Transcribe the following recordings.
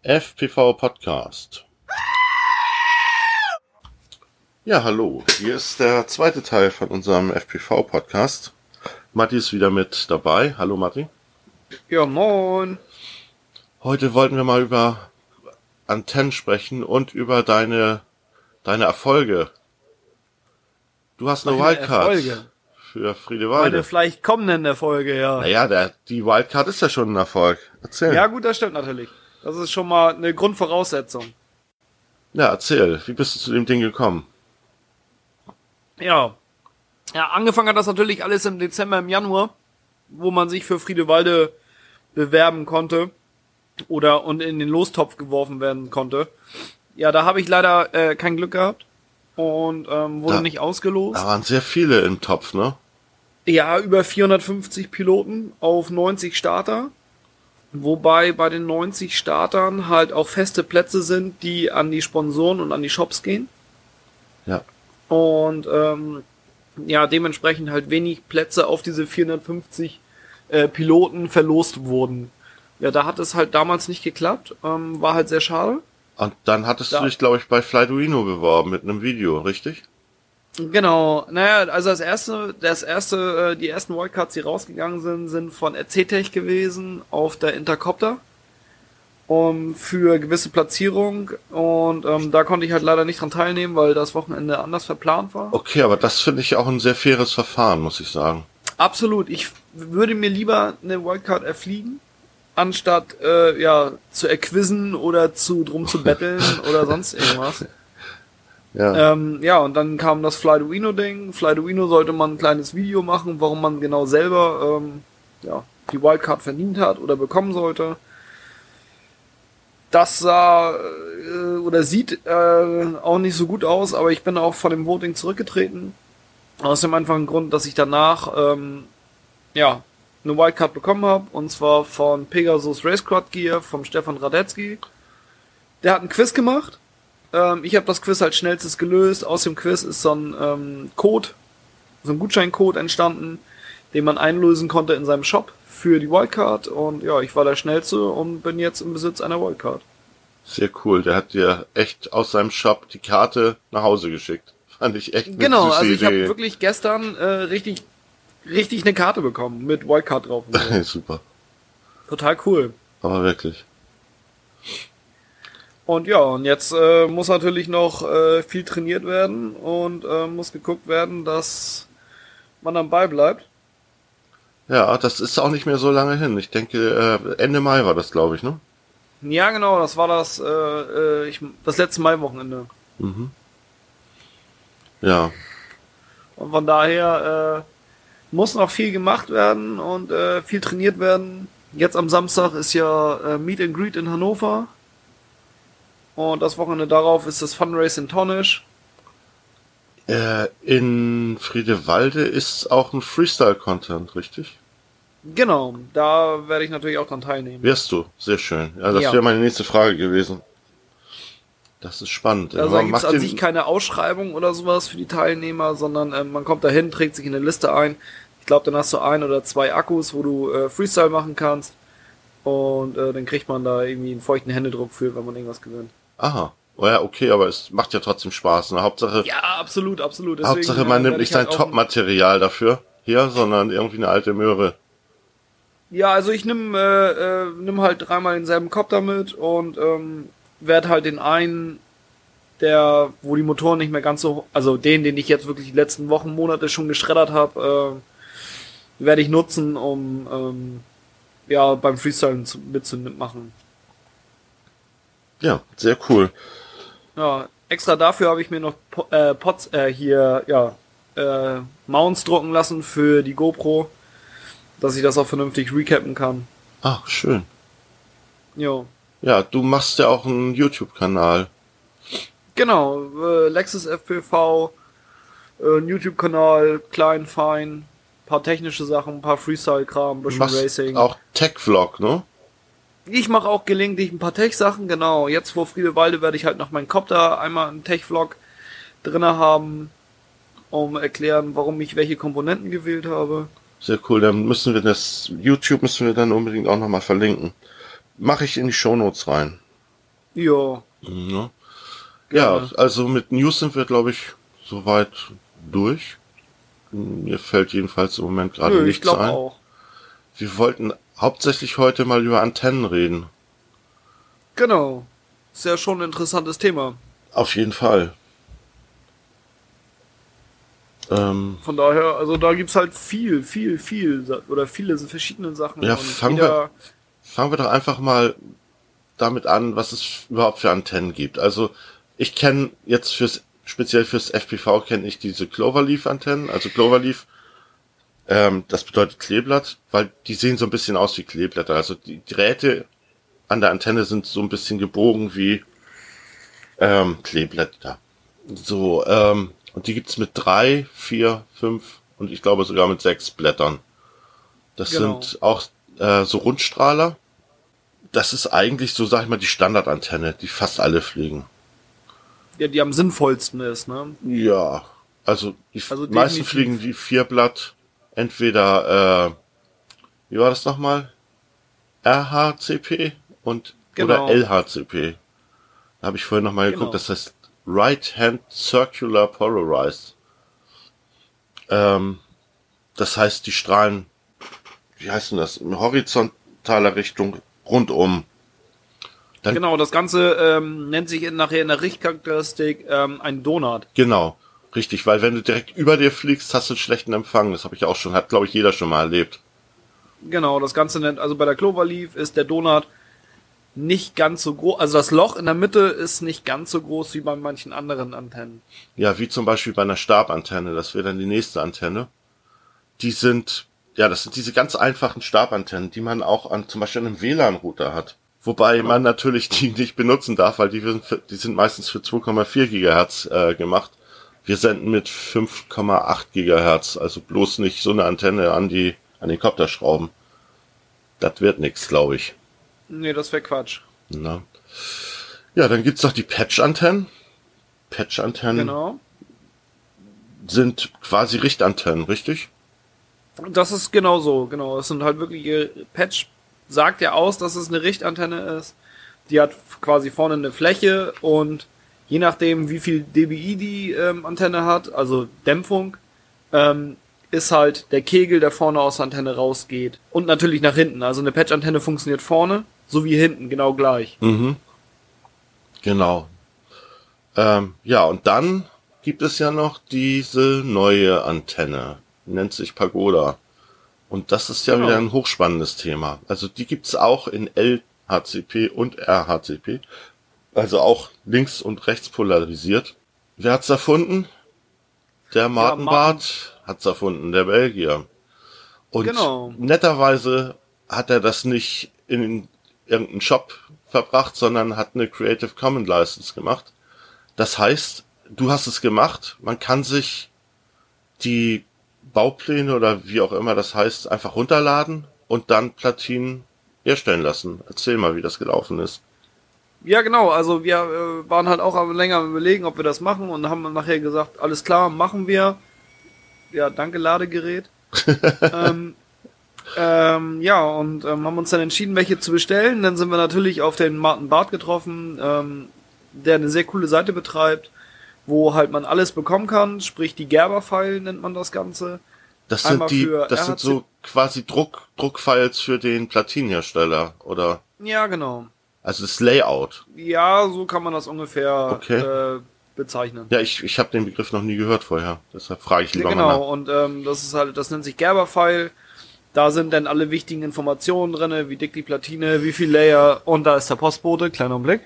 FPV Podcast. Ja, hallo. Hier ist der zweite Teil von unserem FPV Podcast. Matti ist wieder mit dabei. Hallo Matti. Ja, moin. Heute wollten wir mal über Antennen sprechen und über deine Erfolge. Du hast eine Wildcard für Friedewalde. Meine vielleicht kommenden Erfolge, ja. Naja, die Wildcard ist ja schon ein Erfolg. Erzähl. Ja gut, das stimmt natürlich. Das ist schon mal eine Grundvoraussetzung. Ja, erzähl. Wie bist du zu dem Ding gekommen? Ja, angefangen hat das natürlich alles im Dezember, im Januar, wo man sich für Friedewalde bewerben konnte und in den Lostopf geworfen werden konnte. Ja, da habe ich leider kein Glück gehabt und wurde nicht ausgelost. Da waren sehr viele im Topf, ne? Ja, über 450 Piloten auf 90 Starter. Wobei bei den 90 Startern halt auch feste Plätze sind, die an die Sponsoren und an die Shops gehen. Ja. Und dementsprechend halt wenig Plätze auf diese 450 Piloten verlost wurden. Ja, da hat es halt damals nicht geklappt. War halt sehr schade. Und dann hattest du dich, glaube ich, bei Flyduino beworben mit einem Video, richtig? Genau. Naja, also die ersten Wildcards, die rausgegangen sind von RC-Tech gewesen auf der Intercopter für gewisse Platzierung und da konnte ich halt leider nicht dran teilnehmen, weil das Wochenende anders verplant war. Okay, aber das finde ich auch ein sehr faires Verfahren, muss ich sagen. Absolut. Ich würde mir lieber eine Wildcard erfliegen, anstatt zu erquizzen oder drum zu betteln oder sonst irgendwas. Ja. Und dann kam das Flyduino-Ding. Flyduino sollte man ein kleines Video machen, warum man genau selber die Wildcard verdient hat oder bekommen sollte. Das sieht auch nicht so gut aus, aber ich bin auch von dem Voting zurückgetreten. Aus dem einfachen Grund, dass ich danach eine Wildcard bekommen habe, und zwar von Pegasus Racecraft Gear, vom Stefan Radetzky. Der hat ein Quiz gemacht. Ich habe das Quiz als schnellstes gelöst. Aus dem Quiz ist so ein Gutscheincode entstanden, den man einlösen konnte in seinem Shop für die Wildcard. Und ja, ich war der Schnellste und bin jetzt im Besitz einer Wildcard. Sehr cool. Der hat dir echt aus seinem Shop die Karte nach Hause geschickt. Fand ich echt eine Genau, süße also ich habe Idee. wirklich gestern richtig eine Karte bekommen mit Wildcard drauf. Und so. Super. Total cool. Aber wirklich. Und ja, und jetzt muss natürlich noch viel trainiert werden und muss geguckt werden, dass man am Ball bleibt. Ja, das ist auch nicht mehr so lange hin. Ich denke, Ende Mai war das, glaube ich, ne? Ja, genau, das war das letzte Maiwochenende. Mhm. Ja. Und von daher muss noch viel gemacht werden und viel trainiert werden. Jetzt am Samstag ist ja Meet and Greet in Hannover. Und das Wochenende darauf ist das Funrace in Tornisch. In Friedewalde ist auch ein Freestyle-Content, richtig? Genau, da werde ich natürlich auch dran teilnehmen. Wirst du, sehr schön. Ja, das wäre meine nächste Frage gewesen. Das ist spannend. Also da gibt es an sich keine Ausschreibung oder sowas für die Teilnehmer, sondern man kommt dahin, trägt sich in eine Liste ein. Ich glaube, dann hast du 1 oder 2 Akkus, wo du Freestyle machen kannst. Und dann kriegt man da irgendwie einen feuchten Händedruck für, wenn man irgendwas gewinnt. Aha. Oh ja, okay, aber es macht ja trotzdem Spaß. Ne? Hauptsache, ja, absolut. Deswegen, Hauptsache, man nimmt nicht sein Top-Material dafür hier, sondern irgendwie eine alte Möhre. Ja, also ich nimm halt 3-mal denselben Copter mit und werde halt den einen, wo die Motoren nicht mehr ganz so, also den ich jetzt wirklich die letzten Wochen, Monate schon geschreddert habe, werde ich nutzen, um beim Freestylen mitzumachen. Ja, sehr cool. Ja, extra dafür habe ich mir noch Mounts drucken lassen für die GoPro, dass ich das auch vernünftig recappen kann. Ach, schön. Jo. Ja, du machst ja auch einen YouTube-Kanal. Genau, Lexus FPV, ein YouTube-Kanal, klein, fein, paar technische Sachen, ein paar Freestyle-Kram, ein bisschen Racing. Auch Tech-Vlog, ne? Ich mache auch gelegentlich ein paar Tech-Sachen, genau. Jetzt vor Friedewalde werde ich halt noch meinen Copter einmal einen Tech-Vlog drinne haben, um erklären, warum ich welche Komponenten gewählt habe. Sehr cool, dann müssen wir YouTube dann unbedingt auch nochmal verlinken. Mache ich in die Shownotes rein. Ja. Ja. Ja, also mit News sind wir, glaube ich, soweit durch. Mir fällt jedenfalls im Moment gerade nichts ein. Auch. Wir wollten hauptsächlich heute mal über Antennen reden. Genau. Ist ja schon ein interessantes Thema. Auf jeden Fall. Von daher, also da gibt's halt viel oder viele verschiedene Sachen. Ja, fangen wir doch einfach mal damit an, was es überhaupt für Antennen gibt. Also ich kenne jetzt speziell fürs FPV kenne ich diese Cloverleaf-Antennen. Also Cloverleaf, das bedeutet Kleeblatt, weil die sehen so ein bisschen aus wie Kleeblätter. Also die Drähte an der Antenne sind so ein bisschen gebogen wie Kleeblätter. So, und die gibt's mit 3, 4, 5 und ich glaube sogar mit 6 Blättern. Das sind auch so Rundstrahler. Das ist eigentlich so, sag ich mal, die Standardantenne, die fast alle fliegen. Ja, die am sinnvollsten ist, ne? Ja, also die meisten fliegen die 4-Blatt, entweder, wie war das nochmal? RHCP oder LHCP. Da habe ich vorhin nochmal geguckt, das heißt Right Hand Circular Polarized. Das heißt, die strahlen, wie heißt denn das, in horizontaler Richtung rundum. Genau, das Ganze nennt sich nachher in der Richtcharakteristik ein Donut. Genau, richtig, weil wenn du direkt über dir fliegst, hast du einen schlechten Empfang. Das habe ich auch schon, hat glaube ich jeder schon mal erlebt. Genau, das Ganze nennt, also bei der Cloverleaf ist der Donut nicht ganz so groß, also das Loch in der Mitte ist nicht ganz so groß wie bei manchen anderen Antennen. Ja, wie zum Beispiel bei einer Stabantenne, das wäre dann die nächste Antenne. Das sind diese ganz einfachen Stabantennen, die man auch zum Beispiel an einem WLAN-Router hat. Wobei man natürlich die nicht benutzen darf, weil die sind meistens für 2,4 Gigahertz gemacht. Wir senden mit 5,8 Gigahertz, also bloß nicht so eine Antenne an den Kopter schrauben. Das wird nix, glaube ich. Nee, das wäre Quatsch. Na. Ja, dann gibt's noch die Patch-Antennen. Patch-Antennen sind quasi Richtantennen, richtig? Das ist genau so, genau. Es sind halt wirklich, Patch sagt ja aus, dass es eine Richtantenne ist. Die hat quasi vorne eine Fläche und je nachdem, wie viel dBi die Antenne hat, also Dämpfung, ist halt der Kegel, der vorne aus der Antenne rausgeht. Und natürlich nach hinten. Also eine Patch-Antenne funktioniert vorne, sowie hinten, genau gleich. Mhm. Genau. Ja, und dann gibt es ja noch diese neue Antenne. Nennt sich Pagoda. Und das ist ja wieder ein hochspannendes Thema. Also die gibt's auch in LHCP und RHCP. Also auch links und rechts polarisiert. Wer hat's erfunden? Der Martin Barth hat's erfunden, der Belgier. Und netterweise hat er das nicht in irgendeinen Shop verbracht, sondern hat eine Creative Commons License gemacht. Das heißt, du hast es gemacht, man kann sich die Baupläne oder wie auch immer das heißt, einfach runterladen und dann Platinen herstellen lassen. Erzähl mal, wie das gelaufen ist. Ja, genau. Also wir waren halt auch länger am Überlegen, ob wir das machen und haben nachher gesagt, alles klar, machen wir. Ja, danke Ladegerät. Haben uns dann entschieden, welche zu bestellen. Dann sind wir natürlich auf den Martin Barth getroffen, der eine sehr coole Seite betreibt, wo halt man alles bekommen kann, sprich die Gerber-File nennt man das Ganze. Das sind so quasi Druckfiles für den Platinenhersteller, oder? Ja, genau. Also das Layout. Ja, so kann man das ungefähr bezeichnen. Ja, ich habe den Begriff noch nie gehört vorher, deshalb frage ich lieber mal nach. Genau, und das nennt sich Gerber-File. Da sind dann alle wichtigen Informationen drinne, wie dick die Platine, wie viel Layer, und da ist der Postbote, kleiner Blick.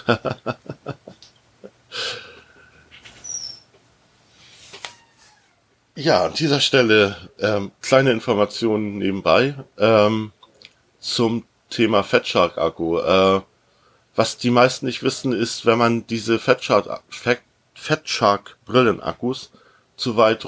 Ja, an dieser Stelle kleine Informationen nebenbei zum Thema Fatshark Akku. Was die meisten nicht wissen, ist, wenn man diese Fatshark Brillenakkus zu weit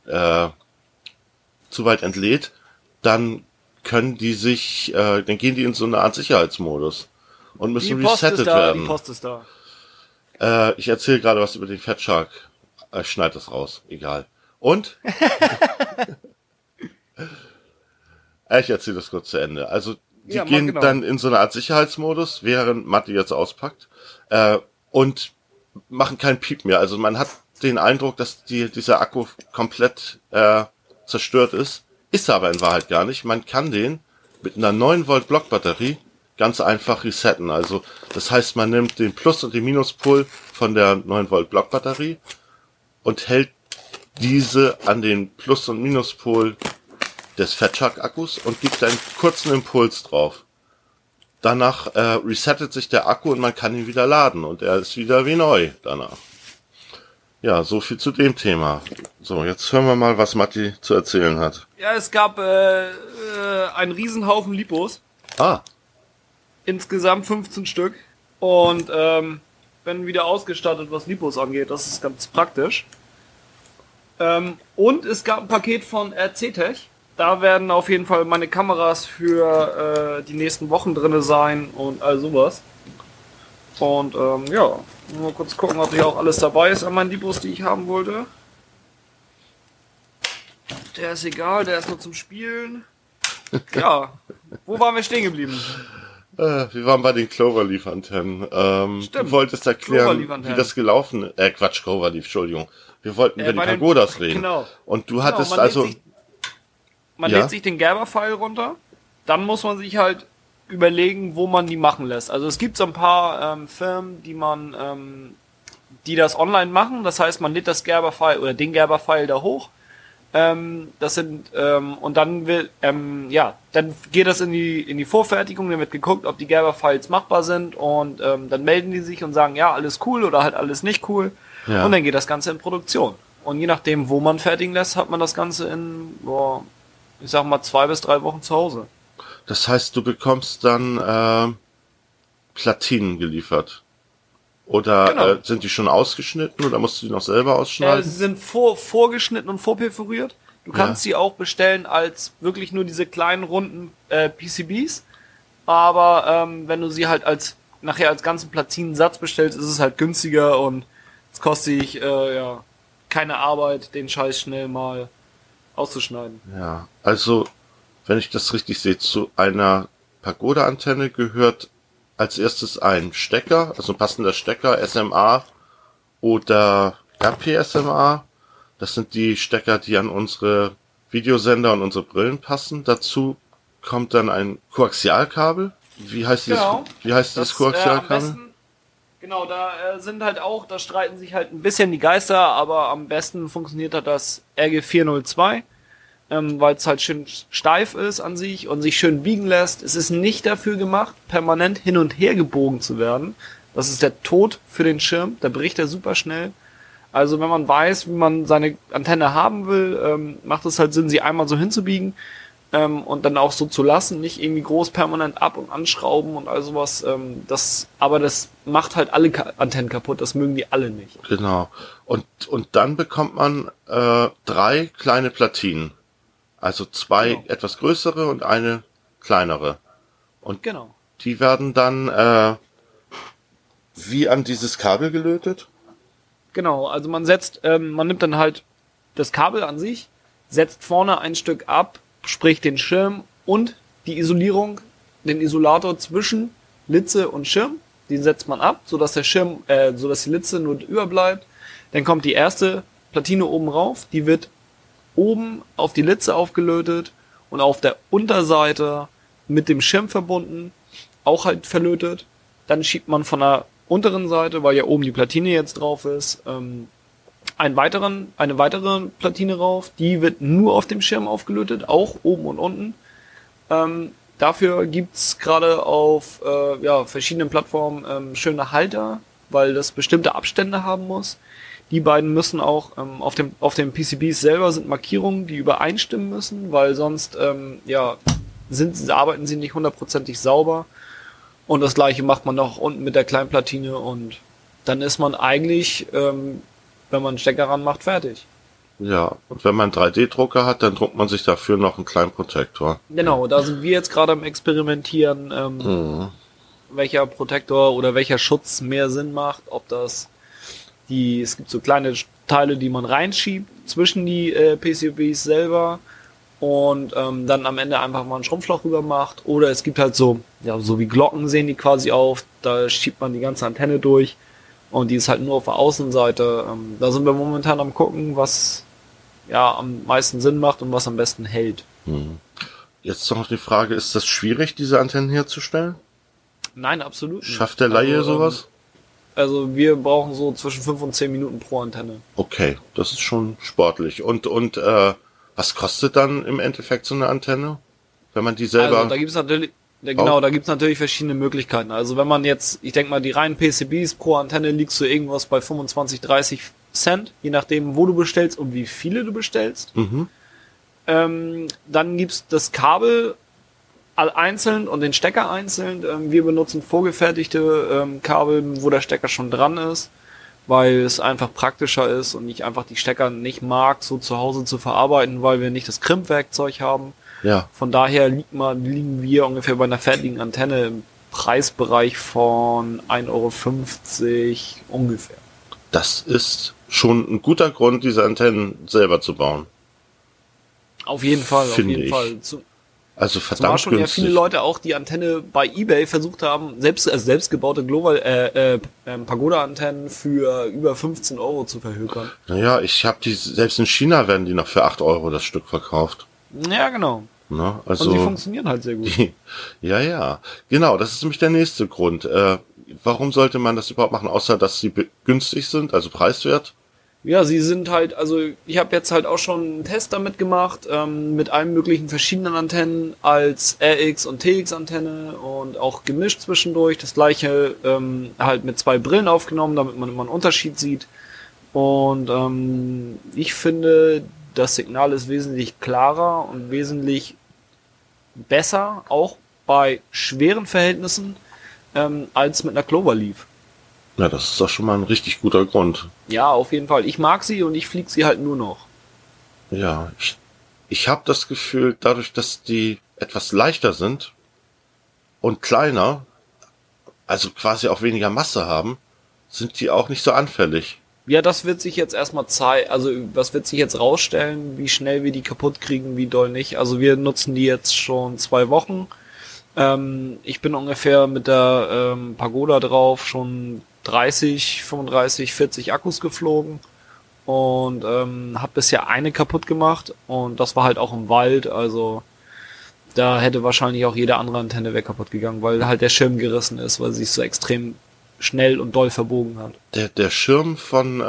entlädt, dann können die dann gehen die in so eine Art Sicherheitsmodus und müssen resettet werden. Die Post ist da. Ich erzähle gerade was über den Fatshark. Schneid das raus, egal. Und? Ich erzähle das kurz zu Ende. Also die gehen genau. dann in so eine Art Sicherheitsmodus, während Matti jetzt auspackt, und machen keinen Piep mehr. Also man hat den Eindruck, dass dieser Akku komplett zerstört ist. Ist er aber in Wahrheit gar nicht. Man kann den mit einer 9 Volt Blockbatterie ganz einfach resetten. Also das heißt, man nimmt den Plus- und den Minuspol von der 9 Volt Blockbatterie und hält diese an den Plus- und Minuspol des Fatshark-Akkus und gibt einen kurzen Impuls drauf. Danach resettet sich der Akku und man kann ihn wieder laden und er ist wieder wie neu danach. Ja, so viel zu dem Thema. So, jetzt hören wir mal, was Matti zu erzählen hat. Ja, es gab einen Riesenhaufen Lipos. Ah, Insgesamt 15 Stück. Und werden wieder ausgestattet, was Lipos angeht. Das ist ganz praktisch. Und es gab ein Paket von RC-Tech. Da werden auf jeden Fall meine Kameras für die nächsten Wochen drinne sein und all sowas. Und ja, mal kurz gucken, ob hier auch alles dabei ist an meinen Lipos, die ich haben wollte. Der ist egal, der ist nur zum Spielen. Ja, wo waren wir stehen geblieben? wir waren bei den Cloverleaf-Antennen. Du wolltest erklären, wie das gelaufen ist. Quatsch, Cloverleaf, Entschuldigung. Wir wollten über die Pagodas reden. Genau. Und du hattest man lädt sich den Gerber-File runter, dann muss man sich halt überlegen, wo man die machen lässt. Also es gibt so ein paar Firmen, die das online machen. Das heißt, man lädt das Gerber-File oder den Gerber-File da hoch. Das sind und dann dann geht das in die Vorfertigung. Dann wird geguckt, ob die Gerber-Files machbar sind und dann melden die sich und sagen, ja, alles cool oder halt alles nicht cool. Ja. Und dann geht das Ganze in Produktion. Und je nachdem, wo man fertigen lässt, hat man das Ganze in, ich sag mal, 2 bis 3 Wochen zu Hause. Das heißt, du bekommst dann Platinen geliefert. Oder sind die schon ausgeschnitten oder musst du die noch selber ausschneiden? Sie sind vorgeschnitten und vorperforiert. Du kannst sie auch bestellen als wirklich nur diese kleinen runden PCBs. Aber wenn du sie halt nachher als ganzen Platinensatz bestellst, ist es halt günstiger und es kostet dich keine Arbeit, den Scheiß schnell mal auszuschneiden. Ja, also wenn ich das richtig sehe, zu einer Pagoda-Antenne gehört als erstes ein Stecker, also ein passender Stecker, SMA oder RP-SMA. Das sind die Stecker, die an unsere Videosender und unsere Brillen passen. Dazu kommt dann ein Koaxialkabel. Wie heißt dieses Koaxialkabel? Genau, da streiten sich halt ein bisschen die Geister, aber am besten funktioniert halt das RG402. Weil es halt schön steif ist an sich und sich schön biegen lässt. Es ist nicht dafür gemacht, permanent hin und her gebogen zu werden. Das ist der Tod für den Schirm, da bricht er super schnell. Also wenn man weiß, wie man seine Antenne haben will, macht es halt Sinn, sie einmal so hinzubiegen und dann auch so zu lassen, nicht irgendwie groß permanent ab- und anschrauben und all sowas. Aber das macht halt alle Antennen kaputt, das mögen die alle nicht. Genau. Und dann bekommt man 3 kleine Platinen. Also 2 etwas größere und eine kleinere. Und die werden dann wie an dieses Kabel gelötet? Genau, also man nimmt dann halt das Kabel an sich, setzt vorne ein Stück ab, sprich den Schirm und die Isolierung, den Isolator zwischen Litze und Schirm, den setzt man ab, sodass sodass die Litze nur überbleibt. Dann kommt die erste Platine oben rauf, die wird oben auf die Litze aufgelötet und auf der Unterseite mit dem Schirm verbunden, auch halt verlötet. Dann schiebt man von der unteren Seite, weil ja oben die Platine jetzt drauf ist, eine weitere Platine rauf. Die wird nur auf dem Schirm aufgelötet, auch oben und unten. Dafür gibt's gerade auf verschiedenen Plattformen schöne Halter, weil das bestimmte Abstände haben muss. Die beiden müssen auch auf den PCBs selber sind Markierungen, die übereinstimmen müssen, weil sonst arbeiten sie nicht 100% sauber. Und das gleiche macht man noch unten mit der kleinen Platine und dann ist man eigentlich, wenn man einen Stecker ranmacht, fertig. Ja, und wenn man einen 3D-Drucker hat, dann druckt man sich dafür noch einen kleinen Protektor. Genau, da sind wir jetzt gerade am Experimentieren, welcher Protektor oder welcher Schutz mehr Sinn macht, ob das es gibt so kleine Teile, die man reinschiebt zwischen die PCBs selber und dann am Ende einfach mal ein Schrumpfloch rüber macht. Oder es gibt halt so wie Glocken sehen die quasi auf, da schiebt man die ganze Antenne durch und die ist halt nur auf der Außenseite. Da sind wir momentan am gucken, was am meisten Sinn macht und was am besten hält. Jetzt noch die Frage, ist das schwierig, diese Antennen herzustellen? Nein, absolut nicht. Schafft der Laie sowas? Also wir brauchen so zwischen 5 und 10 Minuten pro Antenne. Okay, das ist schon sportlich. Und was kostet dann im Endeffekt so eine Antenne, wenn man die selber... Also da gibt's natürlich, da gibt's natürlich verschiedene Möglichkeiten. Also wenn man jetzt, ich denke mal, die reinen PCBs pro Antenne liegst du irgendwas bei 25, 30 Cent, je nachdem, wo du bestellst und wie viele du bestellst. Dann gibt's das Kabel einzeln und den Stecker einzeln. Wir benutzen vorgefertigte Kabel, wo der Stecker schon dran ist, weil es einfach praktischer ist und ich einfach die Stecker nicht mag, so zu Hause zu verarbeiten, weil wir nicht das Krimpwerkzeug haben. Ja. Von daher liegen wir ungefähr bei einer fertigen Antenne im Preisbereich von 1,50 € ungefähr. Das ist schon ein guter Grund, diese Antennen selber zu bauen. Auf jeden Fall, Finde ich. Also verdammt schon günstig. viele Leute auch die Antenne bei eBay versucht haben, selbstgebaute Pagoda-Antennen für über 15 € zu verhökern. Naja, ich habe die, selbst in China werden die noch für 8 € das Stück verkauft. Ja, genau. Na, also Und die funktionieren halt sehr gut. Ja. Genau, das ist nämlich der nächste Grund. Warum sollte man das überhaupt machen, außer dass sie günstig sind, also preiswert? Ja, sie sind halt, also ich habe jetzt halt auch schon einen Test damit gemacht, mit allen möglichen verschiedenen Antennen als RX- und TX-Antenne und auch gemischt zwischendurch. Das gleiche halt mit 2 Brillen aufgenommen, damit man immer einen Unterschied sieht. Und ich finde, das Signal ist wesentlich klarer und wesentlich besser, auch bei schweren Verhältnissen, als mit einer Cloverleaf. Ja, das ist doch schon mal ein richtig guter Grund. Ja, auf jeden Fall. Ich mag sie und ich fliege sie halt nur noch. Ja, ich habe das Gefühl, dadurch, dass die etwas leichter sind und kleiner, also quasi auch weniger Masse haben, sind die auch nicht so anfällig. Ja, das wird sich jetzt erstmal zeigen, also das wird sich jetzt rausstellen, wie schnell wir die kaputt kriegen, wie doll nicht. Also wir nutzen die jetzt schon 2 Wochen. Ich bin ungefähr mit der Pagoda drauf schon 30, 35, 40 Akkus geflogen und habe bisher eine kaputt gemacht und das war halt auch im Wald, also da hätte wahrscheinlich auch jede andere Antenne wäre kaputt gegangen, weil halt der Schirm gerissen ist, weil sie sich so extrem schnell und doll verbogen hat. Der Schirm von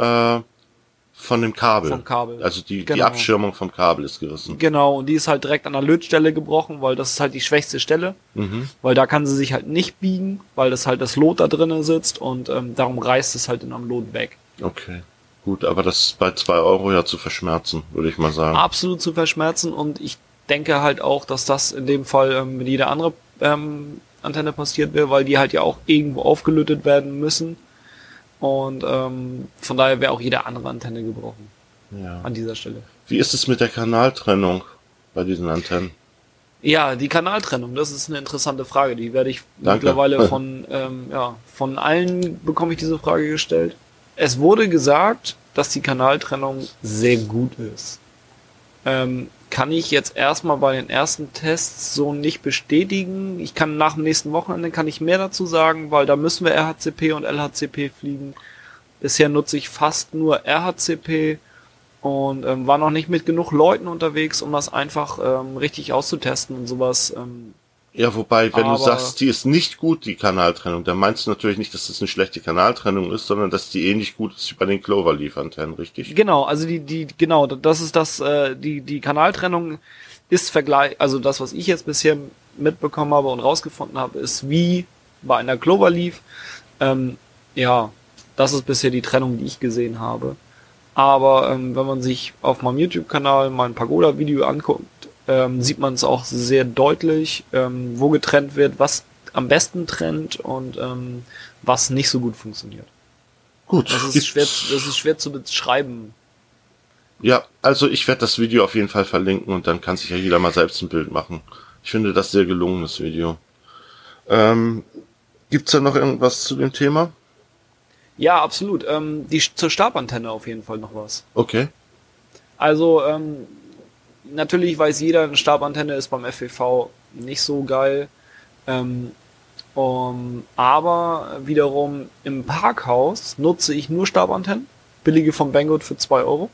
dem Kabel. Vom Kabel. Also die Genau. Abschirmung vom Kabel ist gerissen. Genau, und die ist halt direkt an der Lötstelle gebrochen, weil das ist halt die schwächste Stelle. Weil da kann sie sich halt nicht biegen, weil das halt das Lot da drinnen sitzt und darum reißt es halt am Lot weg. Okay. Gut, aber das ist bei 2 € ja zu verschmerzen, würde ich mal sagen. Absolut zu verschmerzen und ich denke halt auch, dass das in dem Fall mit jeder andere Antenne passiert wäre, weil die halt ja auch irgendwo aufgelötet werden müssen. Und von daher wäre auch jede andere Antenne gebrochen. Ja. An dieser Stelle. Wie ist es mit der Kanaltrennung bei diesen Antennen? Ja, die Kanaltrennung, das ist eine interessante Frage. Die werde ich Danke. mittlerweile von allen bekomme ich diese Frage gestellt. Es wurde gesagt, dass die Kanaltrennung sehr gut ist. Kann ich jetzt erstmal bei den ersten Tests so nicht bestätigen. Ich kann nach dem nächsten Wochenende kann ich mehr dazu sagen, weil da müssen wir RHCP und LHCP fliegen. Bisher nutze ich fast nur RHCP und war noch nicht mit genug Leuten unterwegs, um das einfach richtig auszutesten und sowas. Ja, wobei, wenn du aber- sagst, die ist nicht gut, die Kanaltrennung, dann meinst du natürlich nicht, dass das eine schlechte Kanaltrennung ist, sondern dass die ähnlich gut ist wie bei den Cloverleaf-Antennen, richtig? Genau, also das ist das, die Kanaltrennung ist also das, was ich jetzt bisher mitbekommen habe und rausgefunden habe, ist wie bei einer Cloverleaf. Ja, das ist bisher die Trennung, die ich gesehen habe. Aber wenn man sich auf meinem YouTube-Kanal mein Pagoda-Video anguckt, sieht man es auch sehr deutlich, wo getrennt wird, was am besten trennt und was nicht so gut funktioniert. Gut. Das ist schwer zu beschreiben. Ja, also ich werde das Video auf jeden Fall verlinken und dann kann sich ja jeder mal selbst ein Bild machen. Ich finde das sehr gelungenes Video. Gibt's da noch irgendwas zu dem Thema? Ja, absolut. Zur Stabantenne auf jeden Fall noch was. Okay. Also, natürlich weiß jeder, eine Stabantenne ist beim FPV nicht so geil. Aber wiederum im Parkhaus nutze ich nur Stabantennen, billige vom Banggood für 2 Euro,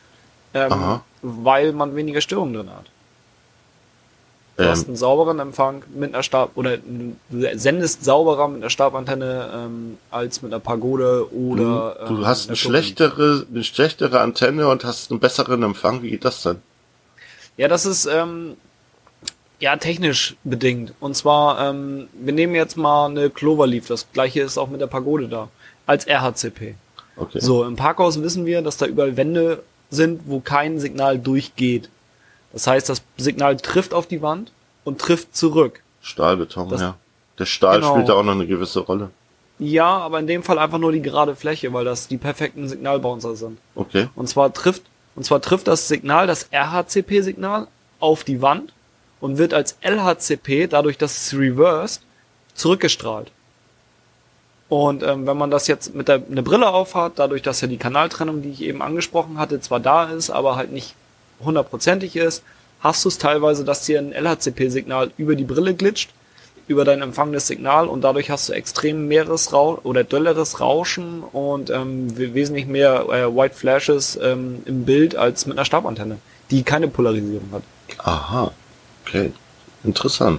weil man weniger Störungen drin hat. Du hast einen sauberen Empfang mit einer du sendest sauberer mit einer Stabantenne als mit einer Pagode oder du hast eine schlechtere Antenne und hast einen besseren Empfang. Wie geht das denn? Ja, das ist technisch bedingt. Und zwar, wir nehmen jetzt mal eine Cloverleaf, das gleiche ist auch mit der Pagode da, als RHCP. Okay. So, im Parkhaus wissen wir, dass da überall Wände sind, wo kein Signal durchgeht. Das heißt, das Signal trifft auf die Wand und trifft zurück. Stahlbeton, ja. Der Stahl spielt da auch noch eine gewisse Rolle. Ja, aber in dem Fall einfach nur die gerade Fläche, weil das die perfekten Signalbouncer sind. Okay. Und zwar trifft das Signal, das RHCP-Signal, auf die Wand und wird als LHCP, dadurch, dass es reversed, zurückgestrahlt. Und wenn man das jetzt mit eine Brille aufhat, dadurch, dass ja die Kanaltrennung, die ich eben angesprochen hatte, zwar da ist, aber halt nicht 100%ig ist, hast du es teilweise, dass dir ein LHCP-Signal über die Brille glitscht, über dein empfangendes Signal und dadurch hast du extrem dölleres Rauschen und wesentlich mehr White Flashes im Bild als mit einer Stabantenne, die keine Polarisierung hat. Aha, okay, interessant.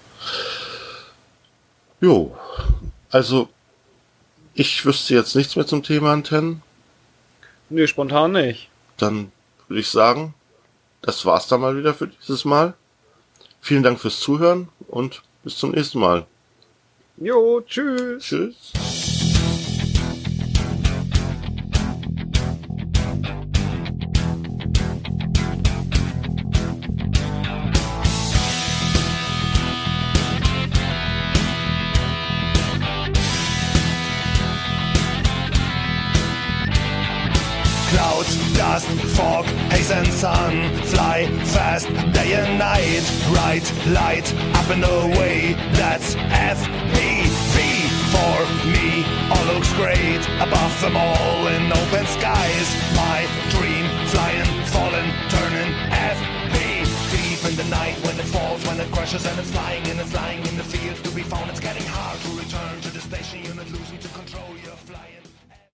Jo, also ich wüsste jetzt nichts mehr zum Thema Antennen. Nee, spontan nicht. Dann würde ich sagen, das war's dann mal wieder für dieses Mal. Vielen Dank fürs Zuhören und bis zum nächsten Mal. Jo, tschüss. Tschüss. Clouds, dust, fog, haze and sun. Fly fast day and night. Bright light up and away. That's FPV for me. All looks great above them all in open skies. My dream flying, falling, turning FPV. Deep in the night when it falls, when it crashes and it's flying and it's lying in the fields to be found. It's getting hard to return to the station unit.